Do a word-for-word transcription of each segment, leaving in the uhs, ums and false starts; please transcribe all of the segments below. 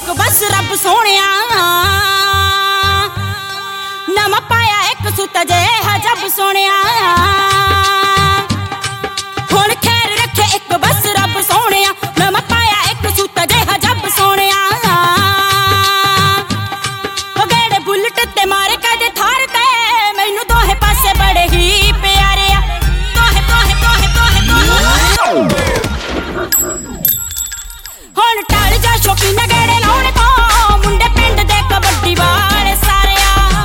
एक बस रब सोनिया नवा पाया एक सुत जे जब सोनिया हुण खैर रखे एक बस रब सोनिया नवा पाया एक सुत जे जब सोनिया गेड़े बुलट ते मारे कदे थार ते मैनू दोहे पासे बड़े ही प्यारे आ दोहे दोहे दोहे दोहे हुण टल जा शौकीन गेड़े लाउणे तो मुंडे पिंड दे कबड्डी वाले सारे आ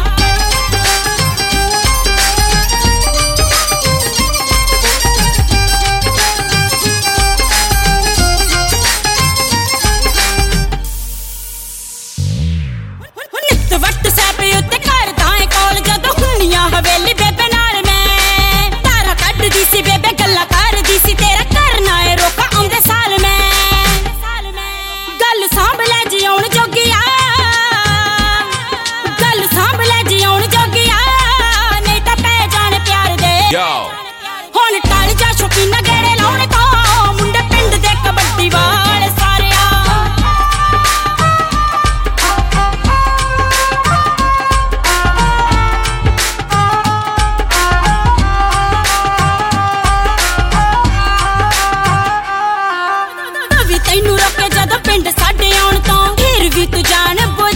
नित वट सैपे उत्ते करदा है कॉल जदों हुंदियां हवेली बेबे नाल मैं तारा कड्डदी सी बेबे गल्लां करदी सी तेरा करना है रोका आउंदे साल मैं गल सांभ लै जी आउण जोगिया गल सांभ लै जी आउण जोगिया नहीं तां पै जाण प्यार दे हुण टल जा शौकीन गेड़े लाउणे तो मुंडे पिंड दे कबड्डी वाले सारे आ तैनू रोके जदों पिंड साडे आउण तो फिर भी तू जान